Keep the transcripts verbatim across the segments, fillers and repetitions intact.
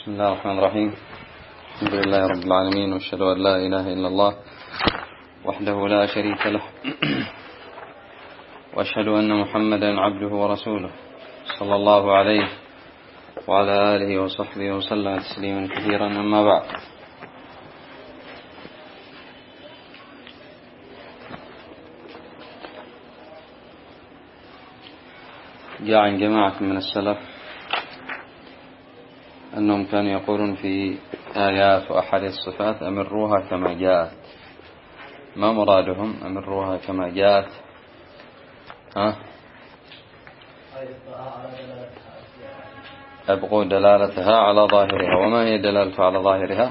بسم الله الرحمن الرحيم. الحمد لله رب العالمين، واشهد أن لا إله إلا الله وحده لا شريك له، واشهد أن محمدا عبده ورسوله صلى الله عليه وعلى آله وصحبه وسلم تسليما كثيرا. أما بعد، جاء عن جماعة من السلف أنهم كانوا يقولون في آيات وأحاديث الصفات: أمروها كما جاءت. ما مرادهم أمروها كما جاءت؟ ها؟ أبقوا دلالتها على ظاهرها. وما هي دلالتها على ظاهرها؟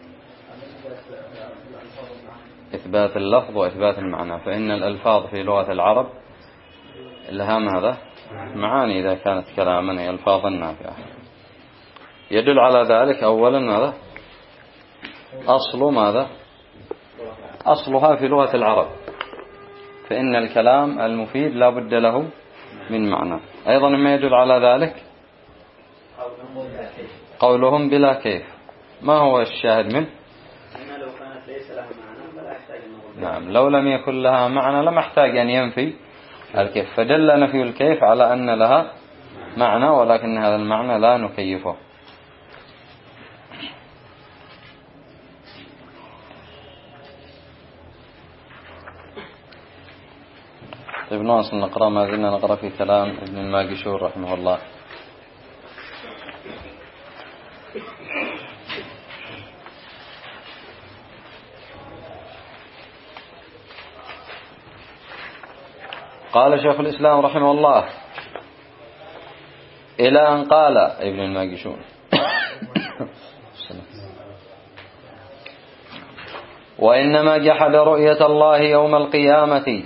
إثبات اللفظ وإثبات المعنى، فإن الألفاظ في لغة العرب لها ماذا؟ معاني إذا كانت كلاما، ألفاظا نافعة. يدل على ذلك أولا ماذا؟ أصل ماذا؟ أصلها في لغة العرب، فإن الكلام المفيد لا بد له من معنى. أيضا ما يدل على ذلك قولهم بلا كيف. ما هو الشاهد منه؟ نعم، لو لم يكن لها معنى لم يحتاج أن ينفي الكيف، فدل نفي الكيف على أن لها معنى، ولكن هذا المعنى لا نكيفه. طيب، نواصل نقرأ. ما زلنا نقرأ في كلام ابن الماجشون رحمه الله. قال شيخ الإسلام رحمه الله إلى أن قال ابن الماجشون: وإنما جحد رؤية الله يوم القيامة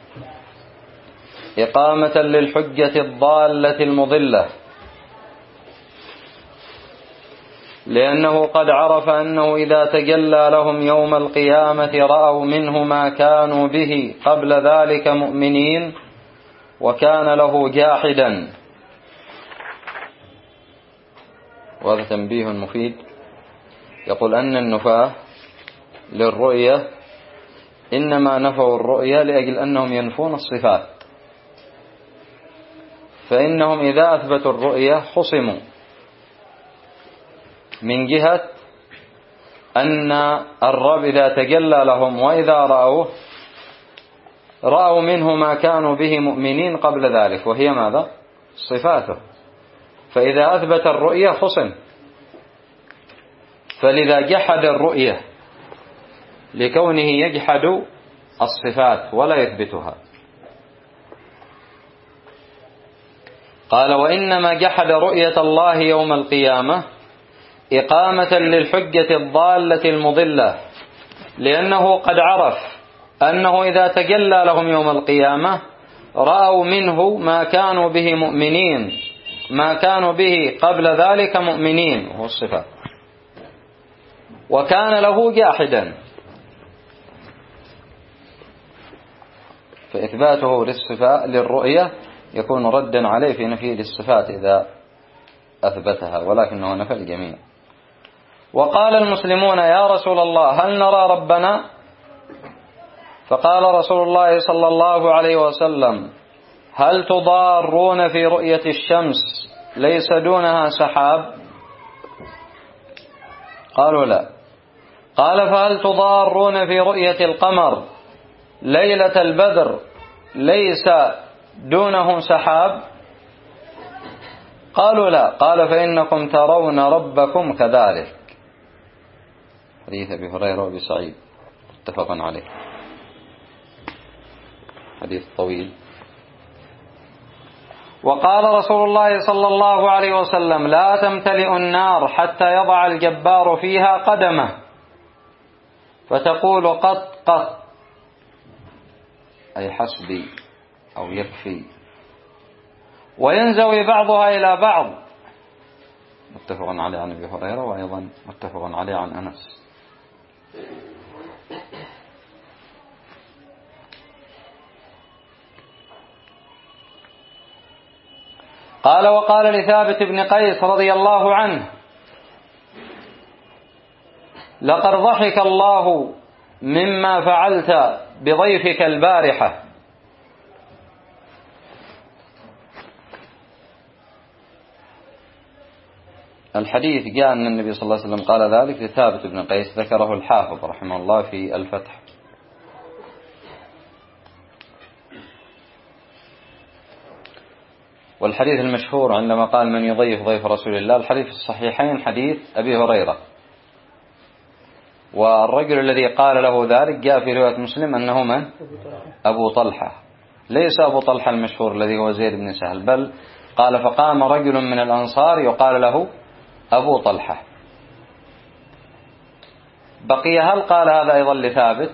إقامة للحجة الضالة المضلة، لأنه قد عرف أنه إذا تجلى لهم يوم القيامة رأوا منه ما كانوا به قبل ذلك مؤمنين، وكان له جاحدا. وهذا تنبيه مفيد. يقول أن النفاة للرؤية إنما نفوا الرؤية لأجل أنهم ينفون الصفات، فإنهم إذا أثبتوا الرؤية خصموا من جهة أن الرب إذا تجلى لهم وإذا رأوه رأوا منه ما كانوا به مؤمنين قبل ذلك، وهي ماذا؟ صفاته. فإذا أثبت الرؤية خصم، فلذا جحد الرؤية لكونه يجحد الصفات ولا يثبتها. قال: وإنما جحد رؤية الله يوم القيامة إقامة للحجة الضالة المضلة، لأنه قد عرف أنه إذا تجلى لهم يوم القيامة رأوا منه ما كانوا به مؤمنين، ما كانوا به قبل ذلك مؤمنين، وهو الصفات، وكان له جاحدا. فإثباته للصفات للرؤية يكون ردا عليه في نفي الصفات إذا أثبتها، ولكنه نفى الجميع. وقال المسلمون: يا رسول الله، هل نرى ربنا؟ فقال رسول الله صلى الله عليه وسلم: هل تضارون في رؤية الشمس ليس دونها سحاب؟ قالوا: لا. قال: فهل تضارون في رؤية القمر ليلة البدر ليس دونه سحاب؟ قالوا: لا. قال: فإنكم ترون ربكم كذلك. حديث أبي هريرة وأبي سعيد متفق عليه، حديث طويل. وقال رسول الله صلى الله عليه وسلم: لا تمتلئ النار حتى يضع الجبار فيها قدمه فتقول قط قط، أي حسبي أو يكفي، وينزوي بعضها إلى بعض. متفق عليه عن أبي هريرة، وأيضا متفق عليه عن أنس. قال: وقال لثابت بن قيس رضي الله عنه: لقد ضحك الله مما فعلت بضيفك البارحة. الحديث جاء أن النبي صلى الله عليه وسلم قال ذلك لثابت بن قيس، ذكره الحافظ رحمه الله في الفتح. والحديث المشهور عندما قال من يضيف ضيف رسول الله، الحديث في الصحيحين حديث أبي هريرة، والرجل الذي قال له ذلك جاء في رواية مسلم أنه من؟ أبو طلحة، ليس أبو طلحة المشهور الذي هو زيد بن سهل، بل قال فقام رجل من الأنصار يقال له أبو طلحة. بقي هل قال هذا أيضا لثابت؟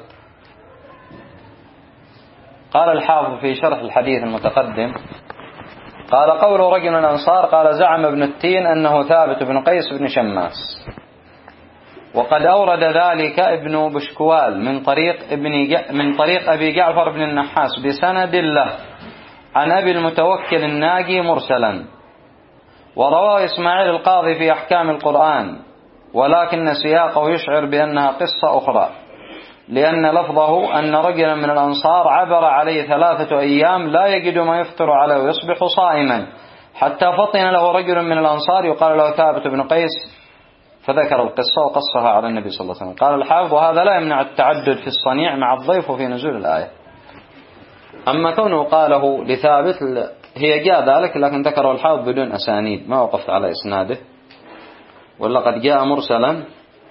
قال الحافظ في شرح الحديث المتقدم قال قول رجل من الأنصار قال زعم ابن التين أنه ثابت بن قيس بن شماس، وقد أورد ذلك ابن بشكوال من طريق ابن ج... من طريق أبي جعفر بن النحاس بسند له عن أبي المتوكل الناجي مرسلا، ورواه إسماعيل القاضي في أحكام القرآن، ولكن سياقه يشعر بأنها قصة أخرى، لأن لفظه أن رجلا من الأنصار عبر عليه ثلاثة أيام لا يجد ما يفطر عليه ويصبح صائما، حتى فطن له رجل من الأنصار يقال له ثابت بن قيس، فذكر القصة وقصها على النبي صلى الله عليه وسلم. قال الحافظ وهذا لا يمنع التعدد في الصنيع مع الضيف وفي نزول الآية. أما كونه قاله لثابت هي جاء ذلك، لكن ذكره الحافظ بدون أسانيد، ما وقفت على إسناده، ولا قد جاء مرسلا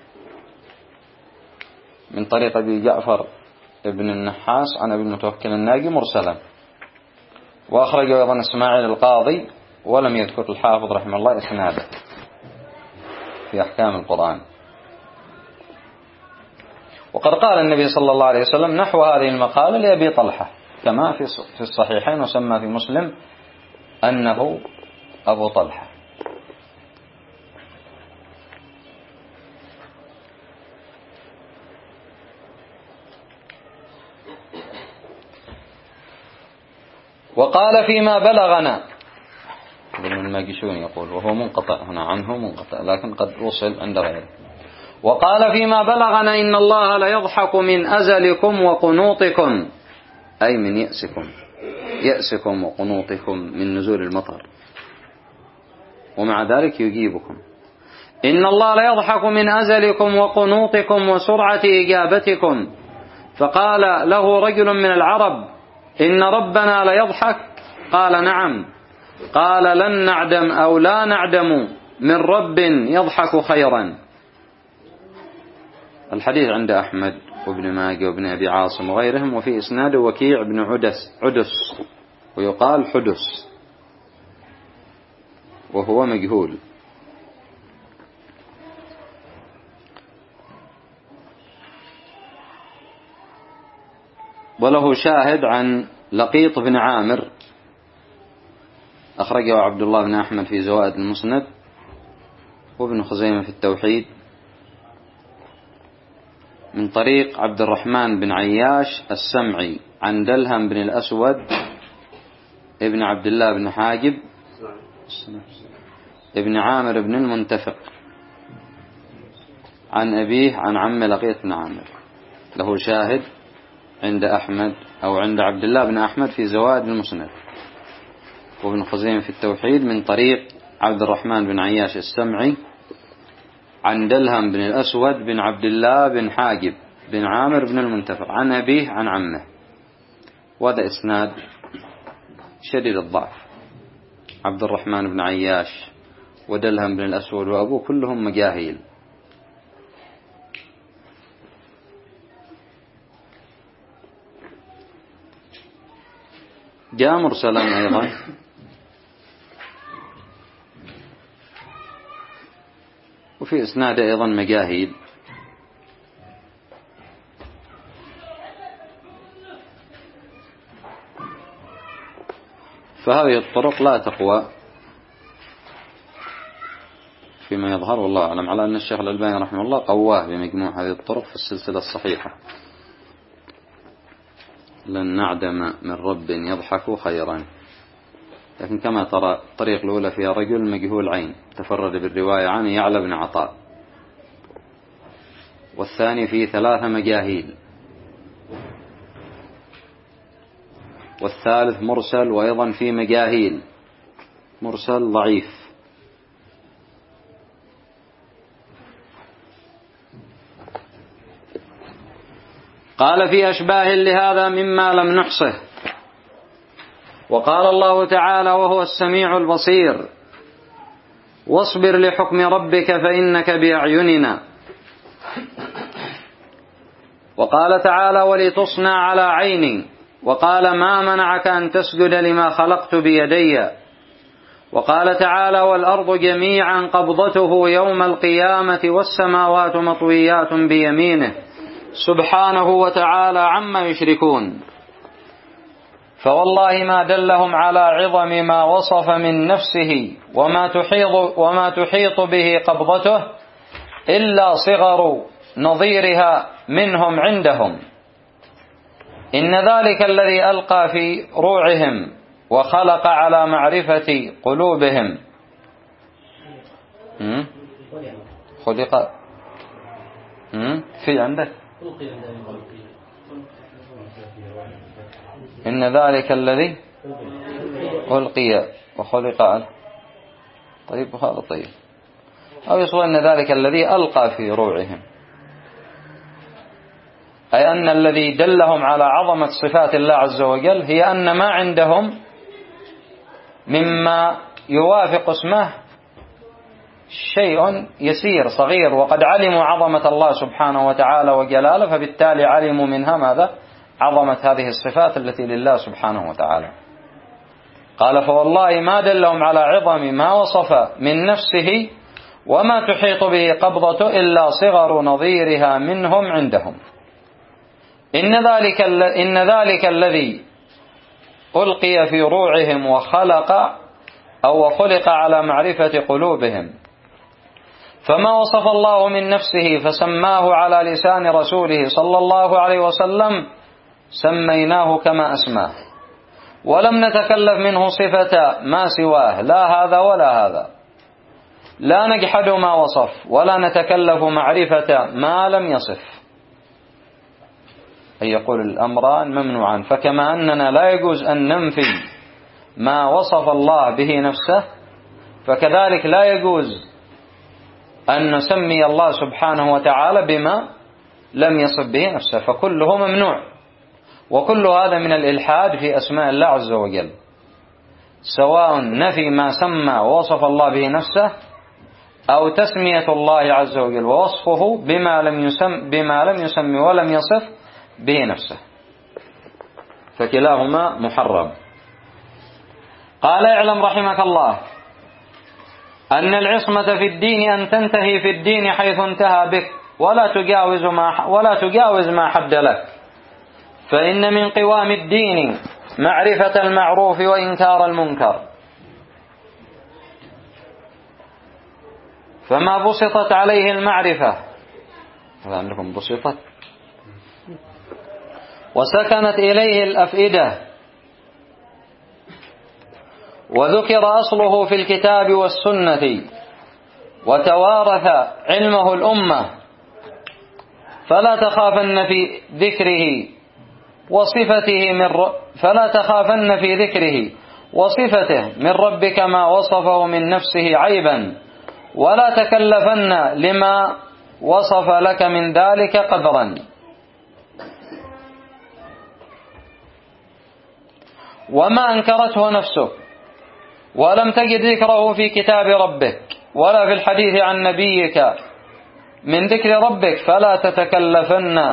من طريق أبي جعفر ابن النحاس عن أبي المتوكل الناجي مرسلا، وأخرجه أيضا إسماعيل القاضي، ولم يذكر الحافظ رحمه الله إسناده في أحكام القرآن. وقد قال النبي صلى الله عليه وسلم نحو هذه المقالة لأبي طلحة كما في الصحيحين، وسمى في مسلم أنه أبو طلحة. وقال فيما بلغنا، ابن الماجشون يقول وهو منقطع هنا عنه منقطع، لكن قد وصل عند غيره. وقال فيما بلغنا إن الله ليضحك من أزلكم وقنوطكم، أي من يأسكم يأسكم وقنوطكم من نزول المطر، ومع ذلك يجيبكم. إن الله ليضحك من أزلكم وقنوطكم وسرعة إجابتكم. فقال له رجل من العرب إن ربنا ليضحك؟ قال نعم. قال لن نعدم أو لا نعدم من رب يضحك خيرا. الحديث عند أحمد وابن ماجه وابن أبي عاصم وغيرهم، وفي إسناد وكيع بن عدس عدس ويقال حدس وهو مجهول. وله شاهد عن لقيط بن عامر أخرجه عبد الله بن أحمد في زوائد المسند، وابن خزيمة في التوحيد، من طريق عبد الرحمن بن عياش السمعي عن دلهم بن الأسود ابن عبد الله بن حاجب ابن عامر بن المنتفق عن أبيه عن عم لقيط بن عامر. له شاهد عند أحمد أو عند عبد الله بن أحمد في زوائد المسند، وابن خزيمة في التوحيد من طريق عبد الرحمن بن عياش السمعي عن دلهم بن الأسود بن عبد الله بن حاجب بن عامر بن المنتفق عن أبيه عن عمه. وهذا إسناد شديد الضعف. عبد الرحمن بن عياش ودلهم بن الأسود وأبوه كلهم مجاهيل. جاء مرسلا أيضا وفي إسناد أيضا مجاهيل. فهذه الطرق لا تقوى فيما يظهر، والله أعلم، على أن الشيخ الألباني رحمه الله قواه بمجموع هذه الطرق في السلسلة الصحيحة. لن نعدم من رب يضحك خيرا. لكن كما ترى الطريق الأولى فيها رجل مجهول عين تفرد بالرواية عنه يعلى بن عطاء، والثاني في ثلاث مجاهيل، والثالث مرسل وأيضا في مجاهيل، مرسل ضعيف. قال في أشباه لهذا مما لم نحصه. وقال الله تعالى وهو السميع البصير: واصبر لحكم ربك فإنك بأعيننا. وقال تعالى: ولتصنع على عيني. وقال: ما منعك أن تسجد لما خلقت بيدي. وقال تعالى: والأرض جميعا قبضته يوم القيامة والسماوات مطويات بيمينه سبحانه وتعالى عما يشركون. فوالله ما دلهم على عظم ما وصف من نفسه وما تحيط, وما تحيط به قبضته إلا صغر نظيرها منهم عندهم. إن ذلك الذي ألقى في روعهم وخلق على معرفة قلوبهم خلق في عندك إن ذلك الذي ألقي وخلق على طيب هذا طيب أو يصور أن ذلك الذي ألقى في روعهم، أي أن الذي دلهم على عظمة صفات الله عز وجل هي أن ما عندهم مما يوافق اسمه شيء يسير صغير، وقد علموا عظمة الله سبحانه وتعالى وجلاله، فبالتالي علموا منها ماذا؟ عظمة هذه الصفات التي لله سبحانه وتعالى. قال: فوالله ما دلهم على عظم ما وصف من نفسه وما تحيط به قبضته إلا صغر نظيرها منهم عندهم. إن ذلك, إن ذلك الذي ألقي في روعهم وخلق أو خلق على معرفة قلوبهم، فما وصف الله من نفسه فسماه على لسان رسوله صلى الله عليه وسلم سميناه كما أسماه، ولم نتكلف منه صفة ما سواه، لا هذا ولا هذا، لا نجحد ما وصف ولا نتكلف معرفة ما لم يصف، أي يقول الأمران ممنوعان. فكما أننا لا يجوز أن ننفي ما وصف الله به نفسه، فكذلك لا يجوز أن نسمي الله سبحانه وتعالى بما لم يصف به نفسه، فكله ممنوع. وكل هذا من الإلحاد في أسماء الله عز وجل، سواء نفي ما سمى ووصف الله به نفسه أو تسمية الله عز وجل ووصفه بما لم يسم بما لم يسمي ولم يصف به نفسه، فكلاهما محرم. قال: اعلم رحمك الله أن العصمة في الدين أن تنتهي في الدين حيث انتهى بك ولا تجاوز ما ولا تجاوز ما حد لك، فإن من قوام الدين معرفة المعروف وإنكار المنكر، فما بسطت عليه المعرفة لكم بسطت وسكنت إليه الأفئدة وذكر أصله في الكتاب والسنة وتوارث علمه الأمة، فلا تخافن في ذكره وصفته من ر... فلا تخافن في ذكره وصفته من ربك ما وصفه من نفسه عيبا، ولا تكلفن لما وصف لك من ذلك قدرا. وما أنكرته نفسك ولم تجد ذكره في كتاب ربك ولا في الحديث عن نبيك من ذكر ربك، فلا تتكلفن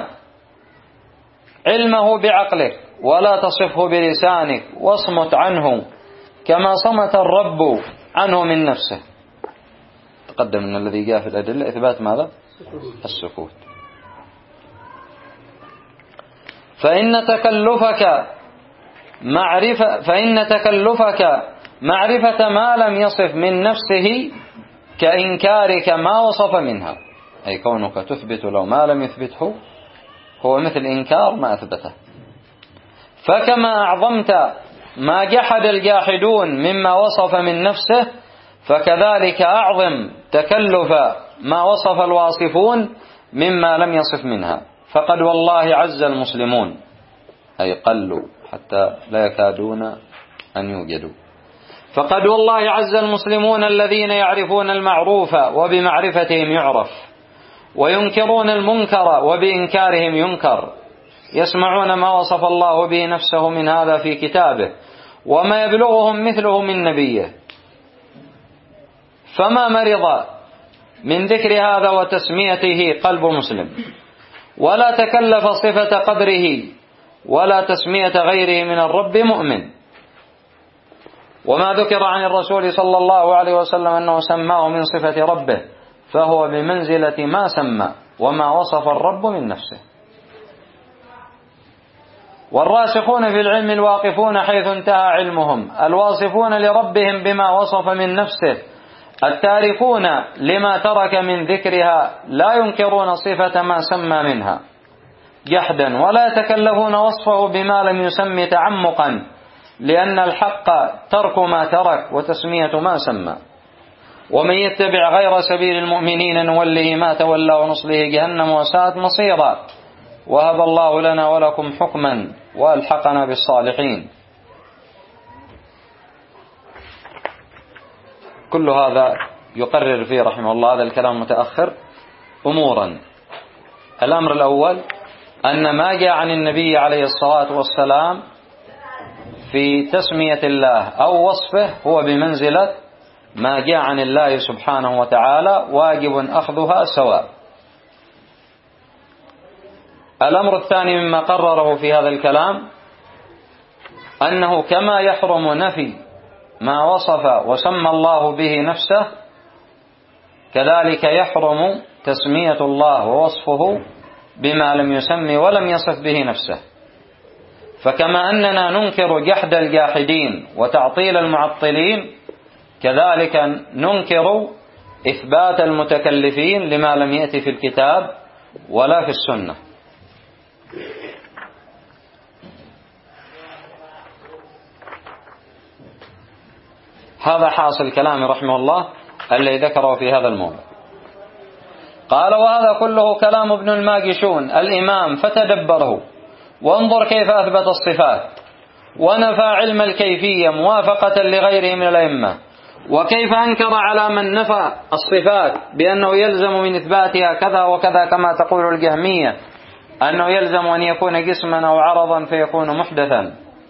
علمه بعقلك ولا تصفه بلسانك، واصمت عنه كما صمت الرب عنه من نفسه. تقدم من الذي جاء في الأدلة إثبات ماذا؟ السكوت. فإن تكلفك معرفة فإن تكلفك معرفة ما لم يصف من نفسه كإنكارك ما وصف منها، أي كونك تثبت لو ما لم يثبته هو مثل إنكار ما أثبته. فكما أعظمت ما جحد الجاحدون مما وصف من نفسه، فكذلك أعظم تكلف ما وصف الواصفون مما لم يصف منها. فقد والله عز المسلمون، أي قلوا حتى لا يكادون أن يوجدوا، فقد والله عز المسلمون الذين يعرفون المعروف وبمعرفتهم يعرف، وينكرون المنكر وبإنكارهم ينكر، يسمعون ما وصف الله به نفسه من هذا في كتابه وما يبلغهم مثله من نبيه، فما مرض من ذكر هذا وتسميته قلب مسلم، ولا تكلف صفة قدره ولا تسمية غيره من الرب مؤمن. وما ذكر عن الرسول صلى الله عليه وسلم أنه سماه من صفة ربه فهو بمنزلة ما سمى وما وصف الرب من نفسه. والراسخون في العلم الواقفون حيث انتهى علمهم، الواصفون لربهم بما وصف من نفسه، التاركون لما ترك من ذكرها، لا ينكرون صفة ما سمى منها جحدا، ولا يتكلفون وصفه بما لم يسمي تعمقا، لأن الحق ترك ما ترك وتسمية ما سمى. ومن يتبع غير سبيل المؤمنين نوله ما تولى ونصله جهنم وساءت مصيرا، وهب الله لنا ولكم حكما وألحقنا بالصالحين. كل هذا يقرر فيه رحمه الله، هذا الكلام متأخر، أمورا. الأمر الأول أن ما جاء عن النبي عليه الصلاة والسلام في تسمية الله أو وصفه هو بمنزلة ما جاء عن الله سبحانه وتعالى، واجب أخذها سواء. الأمر الثاني مما قرره في هذا الكلام أنه كما يحرم نفي ما وصف وسمى الله به نفسه، كذلك يحرم تسمية الله ووصفه بما لم يسمي ولم يصف به نفسه. فكما أننا ننكر جحد الجاحدين وتعطيل المعطلين، كذلك ننكر إثبات المتكلفين لما لم يأتي في الكتاب ولا في السنة. هذا حاصل كلام رحمه الله الذي ذكره في هذا الموضع. قال: وهذا كله كلام ابن الماجشون الإمام، فتدبره وانظر كيف أثبت الصفات ونفى علم الكيفية موافقة لغيره من الأئمة، وكيف أنكر على من نفى الصفات بأنه يلزم من إثباتها كذا وكذا، كما تقول الجهمية أنه يلزم أن يكون جسما أو عرضا فيكون محدثا.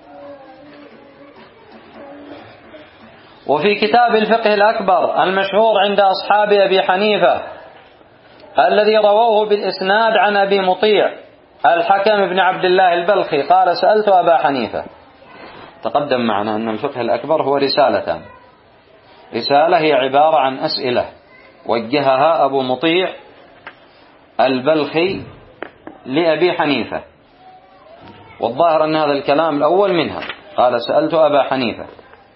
وفي كتاب الفقه الأكبر المشهور عند أصحاب أبي حنيفة الذي رووه بالإسناد عن أبي مطيع الحكم بن عبد الله البلخي قال: سألت أبا حنيفة. تقدم معنا أن الفقه الأكبر هو رسالتان. رسالة هي عبارة عن أسئلة وجهها أبو مطيع البلخي لأبي حنيفة، والظاهر أن هذا الكلام الأول منها، قال: سألت أبا حنيفة.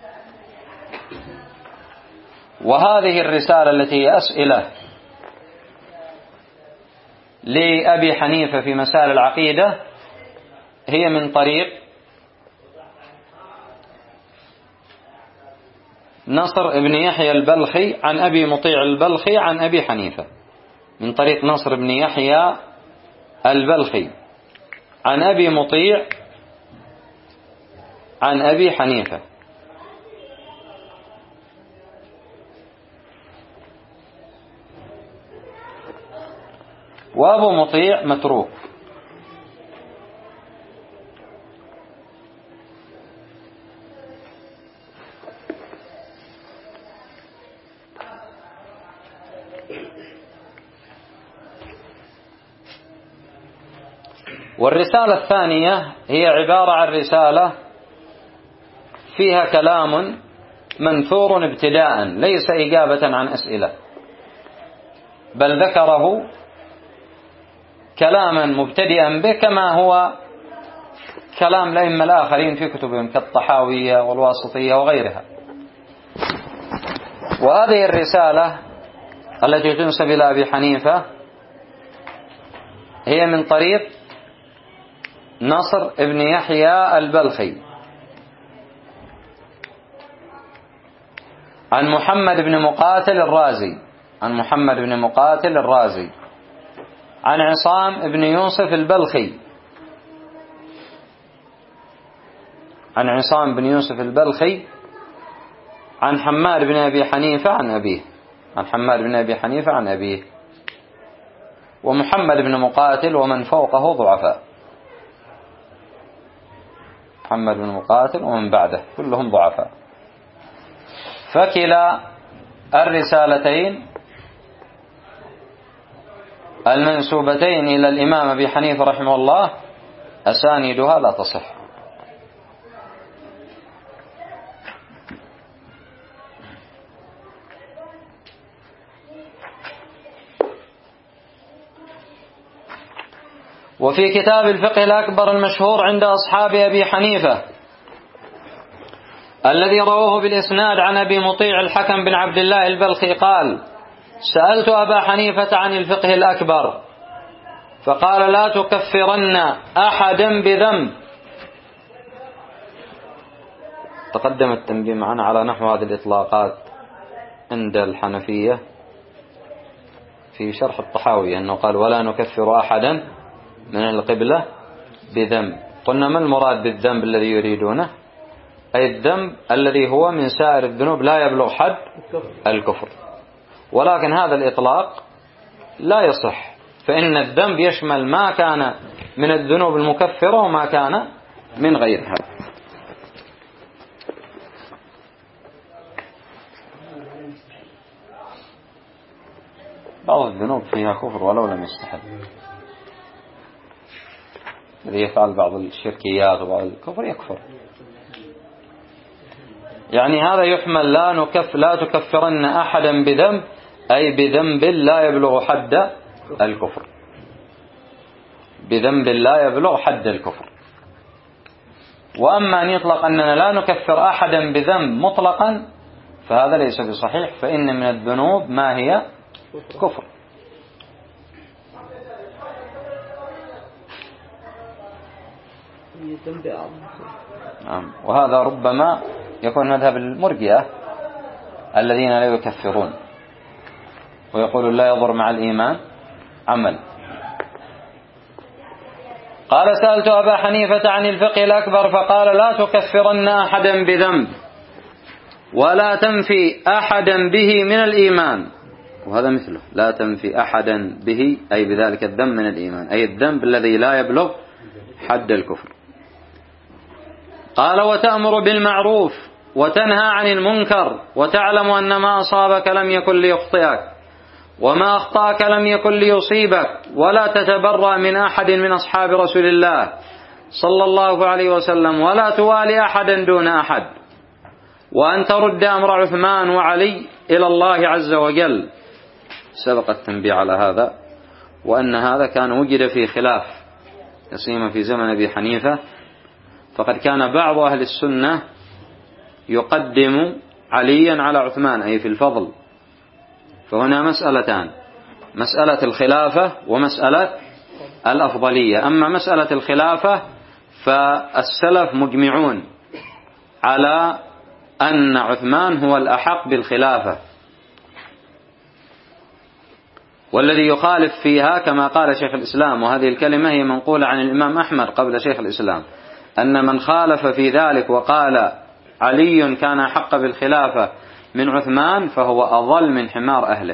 وهذه الرسالة التي هي أسئلة لأبي حنيفة في مسائل العقيدة هي من طريق نصر بن يحيى البلخي عن أبي مطيع البلخي عن أبي حنيفة، من طريق نصر بن يحيى البلخي عن أبي مطيع عن أبي حنيفة. وأبو مطيع متروك. والرسالة الثانية هي عبارة عن رسالة فيها كلام منثور ابتداء، ليس إجابة عن أسئلة، بل ذكره كلاما مبتدئا به كما هو كلام الأئمة الآخرين في كتبهم كالطحاوية والواسطية وغيرها. وهذه الرسالة التي تنسب إلى أبي حنيفة هي من طريق نصر ابن يحيى البلخي عن محمد بن مقاتل الرازي عن محمد بن مقاتل الرازي عن عصام بن يوسف البلخي عن عصام بن يوسف البلخي عن حماد بن أبي حنيفة عن أبيه عن حماد بن أبي حنيفة عن أبيه. ومحمد بن مقاتل ومن فوقه ضعفاء، محمد بن مقاتل ومن بعده كلهم ضعفاء. فكلا الرسالتين المنسوبتين إلى الإمام أبي حنيفة رحمه الله أسانيدها لا تصح. وفي كتاب الفقه الأكبر المشهور عند أصحاب أبي حنيفة الذي رواه بالإسناد عن أبي مطيع الحكم بن عبد الله البلخي قال: سألت أبا حنيفة عن الفقه الأكبر فقال: لا تكفرن أحدا بذنب. تقدم التنبيه معنا على نحو هذه الإطلاقات عند الحنفية في شرح الطحاوي، أنه قال: ولا نكفر أحدا من القبلة بذنب. قلنا ما المراد بالذنب الذي يريدونه؟ أي الذنب الذي هو من سائر الذنوب لا يبلغ حد الكفر. ولكن هذا الإطلاق لا يصح، فإن الذنب يشمل ما كان من الذنوب المكفرة وما كان من غيرها. بعض الذنوب فيها كفر ولو لم يستحل، الذي يفعل بعض الشركيات وبعض الكفر يكفر. يعني هذا يحمل لا نكف لا تكفرن أحدا بذنب، أي بذنب لا يبلغ حد الكفر، بذنب لا يبلغ حد الكفر. وأما أن يطلق أننا لا نكفر أحدا بذنب مطلقا فهذا ليس بصحيح، فإن من الذنوب ما هي كفر. نعم. وهذا ربما يكون مذهب المرجئة الذين لا يكفرون ويقولون لا يضر مع الإيمان عمل. قال: سألت أبا حنيفة عن الفقه الأكبر فقال: لا تكفرن أحدا بذنب ولا تنفي أحدا به من الإيمان. وهذا مثله، لا تنفي أحدا به أي بذلك الذنب من الإيمان، أي الذنب الذي لا يبلغ حد الكفر. قال: وتأمر بالمعروف وتنهى عن المنكر وتعلم أن ما أصابك لم يكن ليخطئك وما أخطأك لم يكن ليصيبك ولا تتبرأ من أحد من أصحاب رسول الله صلى الله عليه وسلم ولا توالي أحدا دون أحد، وأن ترد أمر عثمان وعلي إلى الله عز وجل. سبق التنبيه على هذا، وأن هذا كان وجد في خلاف يسيما في زمن أبي حنيفة، فقد كان بعض أهل السنة يقدم عليا على عثمان أي في الفضل. فهنا مسألتان: مسألة الخلافة ومسألة الأفضلية. أما مسألة الخلافة فالسلف مجمعون على أن عثمان هو الأحق بالخلافة، والذي يخالف فيها كما قال شيخ الإسلام، وهذه الكلمة هي منقولة عن الإمام أحمد قبل شيخ الإسلام، أن من خالف في ذلك وقال علي كان أحق بالخلافة من عثمان فهو أضل من حمار أهله.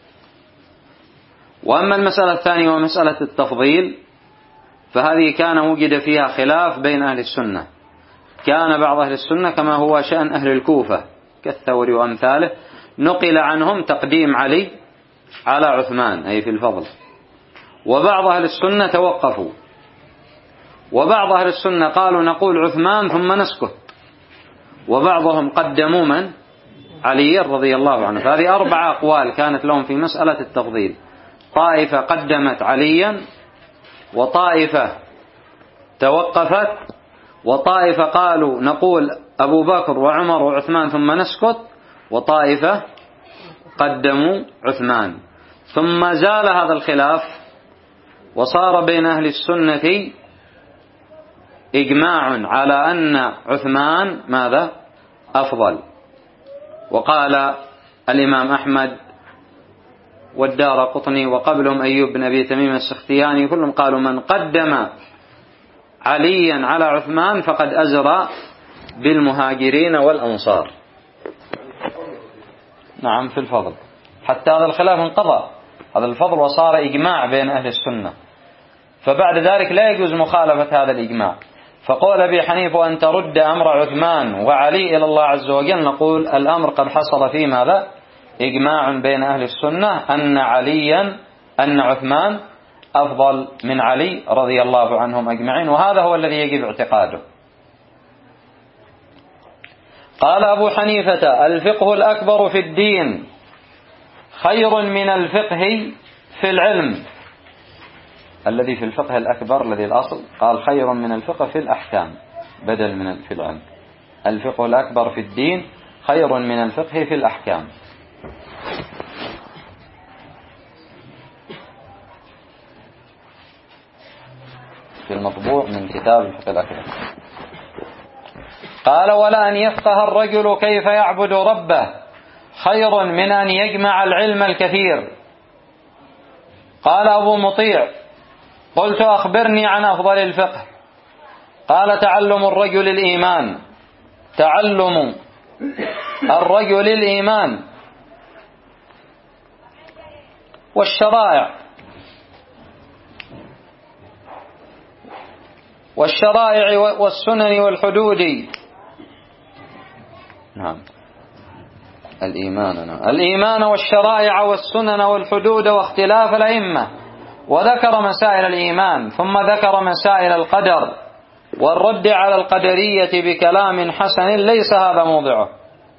وأما المسألة الثانية ومسألة التفضيل فهذه كان وجد فيها خلاف بين أهل السنة. كان بعض أهل السنة كما هو شأن أهل الكوفة كالثوري وأمثاله نقل عنهم تقديم علي على عثمان أي في الفضل، وبعض أهل السنة توقفوا، وبعض أهل السنة قالوا نقول عثمان ثم نسكت، وبعضهم قدموا من علي رضي الله عنه. فهذه أربع أقوال كانت لهم في مسألة التفضيل: طائفة قدمت عليا، وطائفة توقفت، وطائفة قالوا نقول أبو بكر وعمر وعثمان ثم نسكت، وطائفة قدموا عثمان. ثم زال هذا الخلاف وصار بين أهل السنة إجماع على أن عثمان ماذا أفضل. وقال الإمام أحمد والدارقطني وقبلهم أيوب بن أبي تميم السختياني، كلهم قالوا من قدم عليا على عثمان فقد أزرى بالمهاجرين والأنصار. نعم في الفضل، حتى هذا الخلاف انقضى، هذا الفضل وصار إجماع بين أهل السنة، فبعد ذلك لا يجوز مخالفة هذا الإجماع. فقال أبي حنيفة أن ترد أمر عثمان وعلي إلى الله عز وجل، نقول الأمر قد حصل في ماذا؟ إجماع بين أهل السنة أن عليا أن عثمان أفضل من علي رضي الله عنهم أجمعين، وهذا هو الذي يجب اعتقاده. قال أبو حنيفة الفقه الأكبر في الدين خير من الفقه في العلم. الذي في الفقه الأكبر الذي الأصل قال خير من الفقه في الأحكام بدل من في العلم. الفقه الأكبر في الدين خير من الفقه في الأحكام. في المطبوع من كتاب الفقه الأكبر. قال ولا أن يفقه الرجل كيف يعبد ربه خير من أن يجمع العلم الكثير. قال أبو مطيع قلت أخبرني عن أفضل الفقه. قال تعلم الرجل الإيمان تعلم الرجل الإيمان والشرائع والشرائع والسنن والحدود. نعم الإيمان نعم. الإيمان والشرائع والسنن والحدود واختلاف الأئمة، وذكر مسائل الإيمان ثم ذكر مسائل القدر والرد على القدرية بكلام حسن ليس هذا موضعه.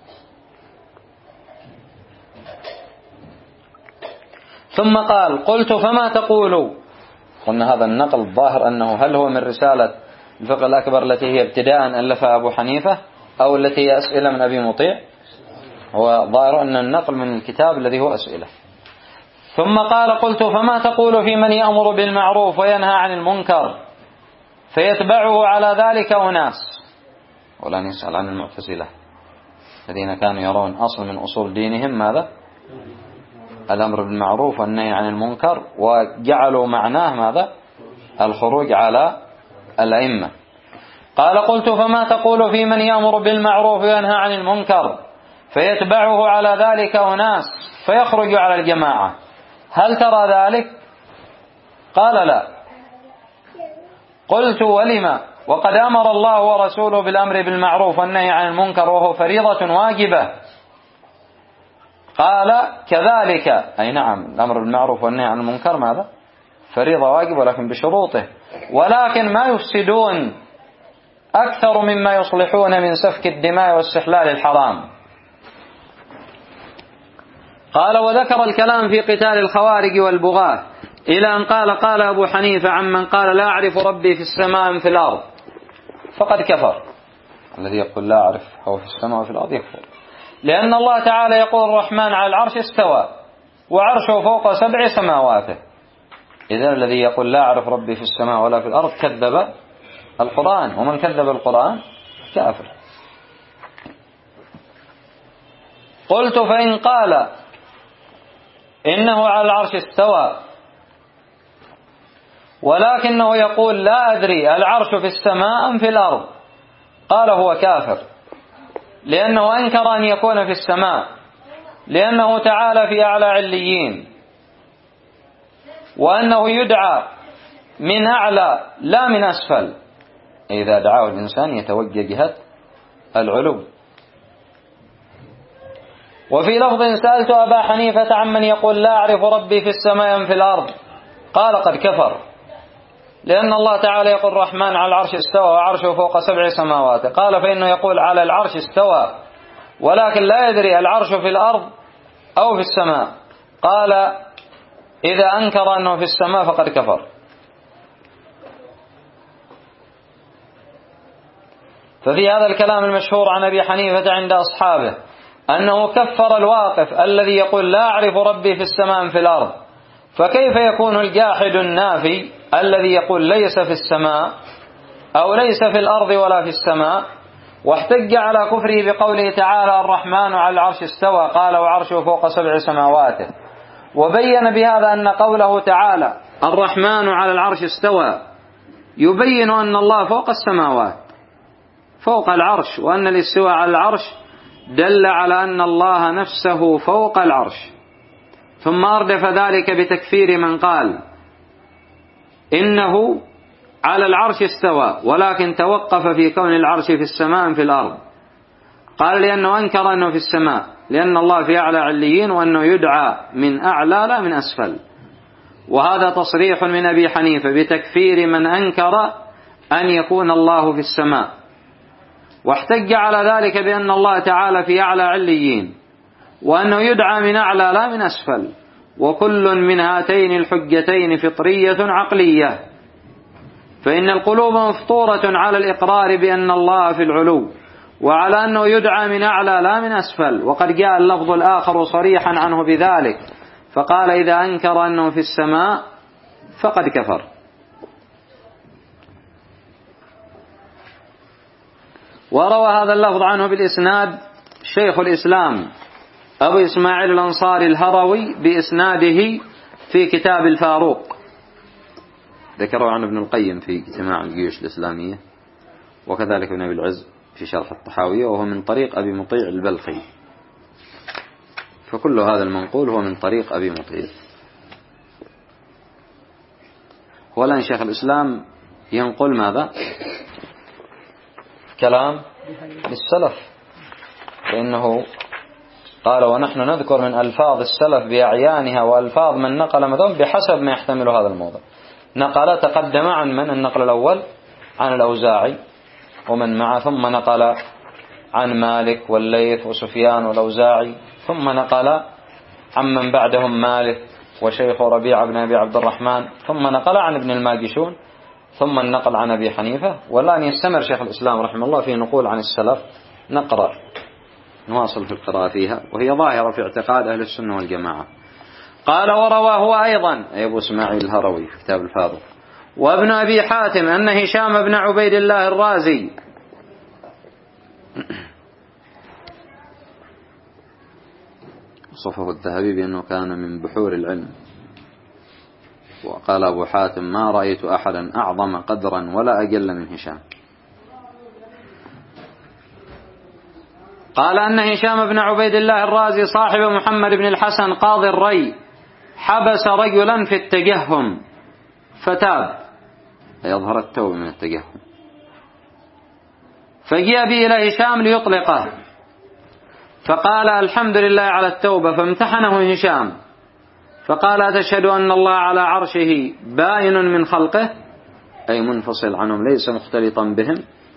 ثم قال قلت فما تقول؟ قلنا هذا النقل الظاهر أنه هل هو من رسالة الفقه الأكبر التي هي ابتداء ألفها أبو حنيفة أو التي هي أسئلة من أبي مطيع؟ هو ظاهر أن النقل من الكتاب الذي هو أسئلة. ثم قال قلت فما تقول في من يأمر بالمعروف وينهى عن المنكر فيتبعه على ذلك أناس؟ ولا نسأل عن المعتزلة الذين كانوا يرون أصل من أصول دينهم ماذا؟ الأمر بالمعروف والنهي عن المنكر، وجعلوا معناه ماذا؟ الخروج على الأئمة. قال قلت فما تقول في من يأمر بالمعروف وينهى عن المنكر فيتبعه على ذلك أناس فيخرج على الجماعة، هل ترى ذلك؟ قال لا. قلت ولما وقد أمر الله ورسوله بالأمر بالمعروف والنهي عن المنكر وهو فريضة واجبة؟ قال كذلك، أي نعم الأمر بالمعروف والنهي عن المنكر ماذا؟ فريضة واجب ولكن بشروطه، ولكن ما يفسدون أكثر مما يصلحون من سفك الدماء واستحلال الحرام. قال وذكر الكلام في قتال الخوارج والبغاة إلى أن قال قال أبو حنيفة عمن قال لا أعرف ربي في السماء في الأرض فقد كفر. الذي يقول لا أعرف هو في السماء وفي الأرض يكفر، لأن الله تعالى يقول الرحمن على العرش استوى وعرشه فوق سبع سماواته. إذا الذي يقول لا أعرف ربي في السماء ولا في الأرض كذب القرآن، ومن كذب القرآن كافر. قلت فإن قال إنه على العرش استوى ولكنه يقول لا أدري العرش في السماء أم في الأرض، قال هو كافر، لأنه أنكر أن يكون في السماء، لأنه تعالى في أعلى عليين، وأنه يدعى من أعلى لا من أسفل. إذا دعاه الإنسان يتوجه جهة العلو. وفي لفظ سألت أبا حنيفة عمن يقول لا أعرف ربي في السماء أم في الأرض قال قد كفر، لأن الله تعالى يقول الرحمن على العرش استوى وعرشه فوق سبع سماوات، قال فإنه يقول على العرش استوى ولكن لا يدري العرش في الأرض أو في السماء، قال إذا أنكر أنه في السماء فقد كفر. ففي هذا الكلام المشهور عن أبي حنيفة عند أصحابه أنه كفر الواقف الذي يقول لا أعرف ربي في السماء في الأرض، فكيف يكون الجاحد النافي الذي يقول ليس في السماء أو ليس في الأرض ولا في السماء، واحتج على كفره بقوله تعالى الرحمن على العرش استوى قال وعرشه فوق سبع سماواته، وبين بهذا أن قوله تعالى الرحمن على العرش استوى يبين أن الله فوق السماوات فوق العرش، وأن الاستواء على العرش دل على أن الله نفسه فوق العرش. ثم أردف ذلك بتكفير من قال إنه على العرش استوى ولكن توقف في كون العرش في السماء في الأرض. قال لأنه أنكر أنه في السماء، لأن الله في أعلى عليين، وأنه يدعى من أعلى لا من أسفل. وهذا تصريح من أبي حنيفة بتكفير من أنكر أن يكون الله في السماء، واحتج على ذلك بأن الله تعالى في أعلى عليين، وأنه يدعى من أعلى لا من أسفل، وكل من هاتين الحجتين فطرية عقلية، فإن القلوب مفطورة على الإقرار بأن الله في العلو، وعلى أنه يدعى من أعلى لا من أسفل. وقد جاء اللفظ الآخر صريحا عنه بذلك، فقال إذا أنكر أنه في السماء فقد كفر. وروى هذا اللفظ عنه بالإسناد شيخ الإسلام أبو إسماعيل الأنصاري الهروي بإسناده في كتاب الفاروق، ذكره عن ابن القيم في اجتماع الجيوش الإسلامية، وكذلك ابن أبي العز في شرح الطحاوية، وهو من طريق أبي مطيع البلخي. فكل هذا المنقول هو من طريق أبي مطيع. والآن شيخ الإسلام ينقل ماذا؟ كلام للسلف، فإنه قال ونحن نذكر من ألفاظ السلف بأعيانها وألفاظ من نقل مذهب بحسب ما يحتمل هذا الموضع. نقل تقدم عن من النقل الأول عن الأوزاعي ومن معه، ثم نقل عن مالك والليث وسفيان والأوزاعي، ثم نقل عن من بعدهم مالك وشيخ ربيع بن أبي عبد الرحمن، ثم نقل عن ابن الماجشون، ثم النقل عن أبي حنيفة. والآن يستمر شيخ الإسلام رحمه الله في نقول عن السلف. نقرأ نواصل في القراءة فيها، وهي ظاهرة في اعتقاد أهل السنة والجماعة. قال ورواه أيضا أي أبو إسماعيل الهروي في كتاب الفاضل وابن أبي حاتم أن هشام بن عبيد الله الرازي وصفه الذهبي بأنه كان من بحور العلم. وقال أبو حاتم ما رأيت أحدا أعظم قدرا ولا أقل من هشام. قال أن هشام بن عبيد الله الرازي صاحب محمد بن الحسن قاضي الري حبس رجلا في التجهم فتاب، يظهر التوبة من التجهم، فجاء به إلى هشام ليطلقه، فقال الحمد لله على التوبة، فامتحنه هشام فقال أتشهد أن الله على عرشه بائن من خلقه أي منفصل عنهم ليس مختلطا بهم؟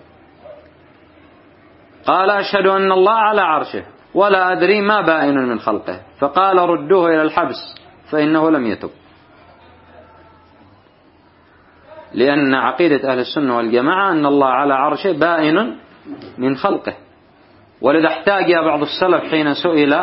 قال أشهد أن الله على عرشه ولا أدري ما بائن من خلقه، فقال ردوه إلى الحبس فإنه لم يتب. لأن عقيدة أهل السنة والجماعة أن الله على عرشه بائن من خلقه. ولذا احتاج بعض السلف حين سئل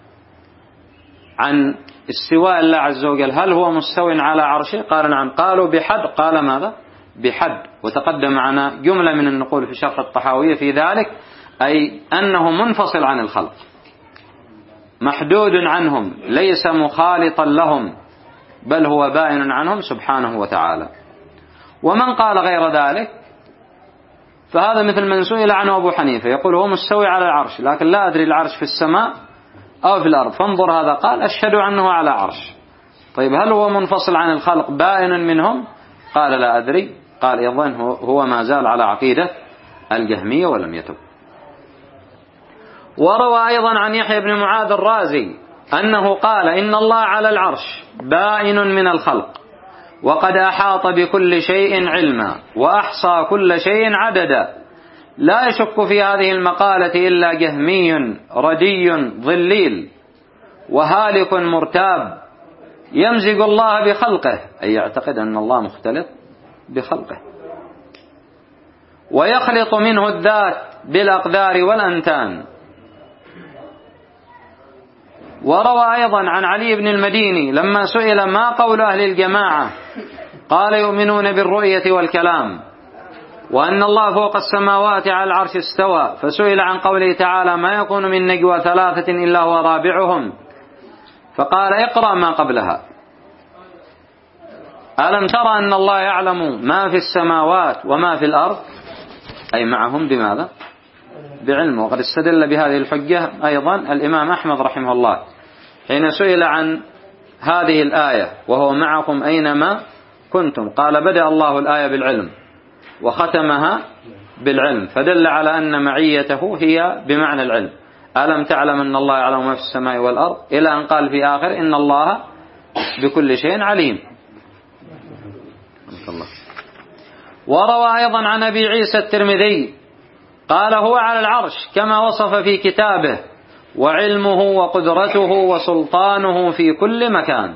عن استواء الله عز وجل هل هو مستو على عرشه؟ قال نعم. قالوا بحد؟ قال ماذا؟ بحد. وتقدم معنا جملة من النقول في شرح الطحاوية في ذلك، أي أنه منفصل عن الخلق محدود عنهم ليس مخالطا لهم، بل هو بائن عنهم سبحانه وتعالى. ومن قال غير ذلك فهذا مثل من سئل عنه أبو حنيفة يقول هو مستوي على العرش لكن لا أدري العرش في السماء أو في الأرض، فانظر هذا قال أشهد أنه على عرش. طيب هل هو منفصل عن الخلق بائن منهم؟ قال لا أدري. قال إذن هو ما زال على عقيدة الجهمية ولم يتب. وروى أيضا عن يحيى بن معاذ الرازي أنه قال إن الله على العرش بائن من الخلق وقد أحاط بكل شيء علما وأحصى كل شيء عددا، لا يشك في هذه المقالة إلا جهمي ردي ضليل وهالك مرتاب يمزج الله بخلقه، أي يعتقد أن الله مختلط بخلقه ويخلط منه الذات بالأقدار والأنتان. وروى أيضا عن علي بن المديني لما سئل ما قول أهل الجماعة قال يؤمنون بالرؤية والكلام وأن الله فوق السماوات على العرش استوى، فسئل عن قوله تعالى ما يكون من نجوى ثلاثة إلا هو رابعهم فقال اقرأ ما قبلها. ألم ترى أن الله يعلم ما في السماوات وما في الأرض؟ أي معهم بماذا؟ بعلمه. وقد استدل بهذه الحجة أيضا الإمام أحمد رحمه الله حين سئل عن هذه الآية وهو معكم أينما كنتم، قال بدأ الله الآية بالعلم وختمها بالعلم، فدل على أن معيته هي بمعنى العلم. ألم تعلم أن الله يعلم ما في السماء والأرض، إلى أن قال في آخر إن الله بكل شيء عليم. وروى أيضا عن أبي عيسى الترمذي قال هو على العرش كما وصف في كتابه، وعلمه وقدرته وسلطانه في كل مكان.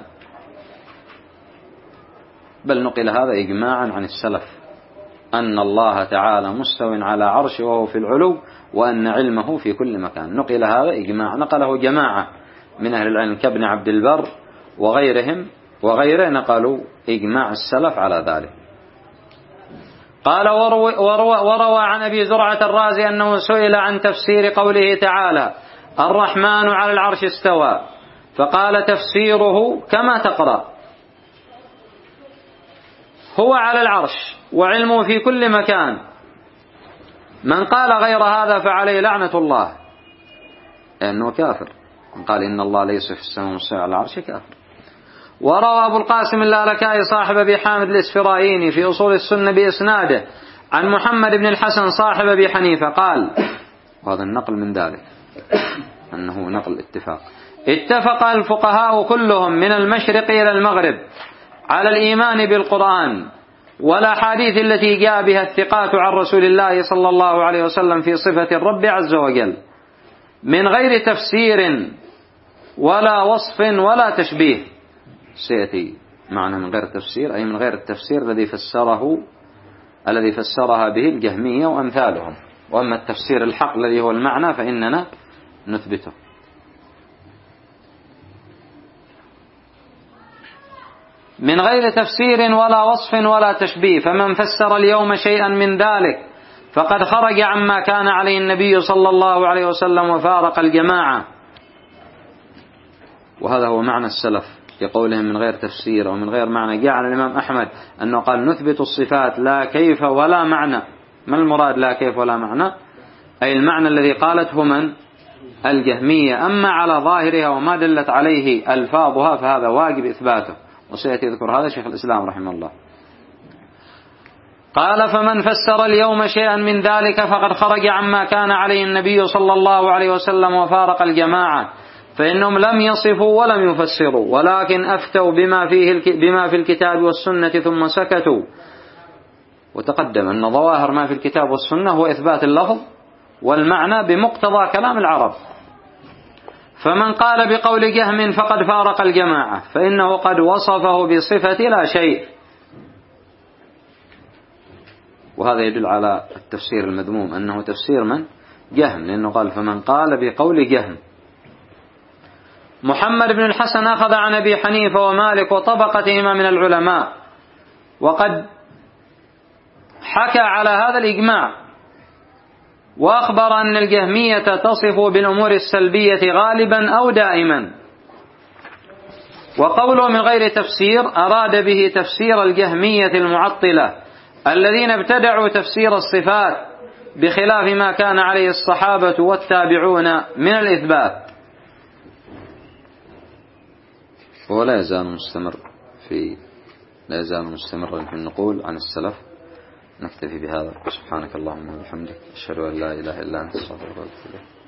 بل نقل هذا إجماعا عن السلف أن الله تعالى مستو على عرشه وهو في العلو، وأن علمه في كل مكان. نقل هذا إجماع، نقله جماعة من أهل العلم كابن عبد البر وغيرهم وغيره، نقلوا إجماع السلف على ذلك. قال وروى, وروى, وروى عن أبي زرعة الرازي أنه سئل عن تفسير قوله تعالى الرحمن على العرش استوى، فقال تفسيره كما تقرأ، هو على العرش وعلمه في كل مكان، من قال غير هذا فعليه لعنة الله، لأنه كافر. من قال إن الله ليس في السماء مستوى على العرش كافر. وروى أبو القاسم اللالكائي صاحب أبي حامد الإسفرايني في أصول السنة بإسناده عن محمد بن الحسن صاحب أبي حنيفة قال، وهذا النقل من ذلك أنه نقل اتفاق، اتفق الفقهاء كلهم من المشرق إلى المغرب على الإيمان بالقرآن والأحاديث التي جاء بها الثقات عن رسول الله صلى الله عليه وسلم في صفة الرب عز وجل، من غير تفسير ولا وصف ولا تشبيه. سيأتي معنى من غير تفسير، أي من غير التفسير الذي فسره الذي فسرها به الجهمية وأمثالهم، وأما التفسير الحق الذي هو المعنى فإننا نثبته. من غير تفسير ولا وصف ولا تشبيه، فمن فسر اليوم شيئا من ذلك فقد خرج عما كان عليه النبي صلى الله عليه وسلم وفارق الجماعة. وهذا هو معنى السلف في قولهم من غير تفسير ومن غير معنى. جاء عن الإمام أحمد أنه قال نثبت الصفات لا كيف ولا معنى. ما المراد لا كيف ولا معنى؟ أي المعنى الذي قالته من؟ الجهمية. أما على ظاهرها وما دلت عليه ألفاظها فهذا واجب إثباته، وسيأتي يذكر هذا شيخ الإسلام رحمه الله. قال فمن فسر اليوم شيئا من ذلك فقد خرج عما كان عليه النبي صلى الله عليه وسلم وفارق الجماعة، فإنهم لم يصفوا ولم يفسروا، ولكن أفتوا بما فيه بما في الكتاب والسنة ثم سكتوا. وتقدم أن ظواهر ما في الكتاب والسنة هو إثبات اللفظ والمعنى بمقتضى كلام العرب. فمن قال بقول جهم فقد فارق الجماعة، فإنه قد وصفه بصفة لا شيء. وهذا يدل على التفسير المذموم أنه تفسير من؟ جهم، لأنه قال فمن قال بقول جهم. محمد بن الحسن أخذ عن أبي حنيفة ومالك وطبقتهما من العلماء، وقد حكى على هذا الإجماع، وأخبر أن الجهمية تصف بالأمور السلبية غالبا أو دائما. وقوله من غير تفسير أراد به تفسير الجهمية المعطلة الذين ابتدعوا تفسير الصفات بخلاف ما كان عليه الصحابة والتابعون من الإثبات. ولا يزال مستمر في لا يزال مستمرا في النقول عن السلف. نكتفي بهذا. سبحانك اللهم وبحمدك، أشهد أن لا إله إلا أنت، أستغفرك وأتوب إليك.